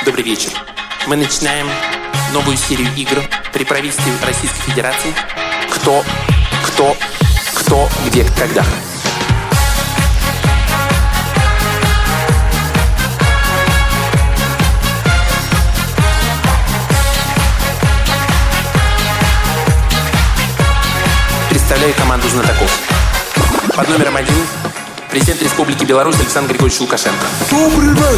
добрый вечер. Мы начинаем новую серию игр при правительстве Российской Федерации. Кто, где, когда. Представляю команду знатоков. Под номером 1 президент Республики Беларусь Александр Григорьевич Лукашенко. Добрый вечер.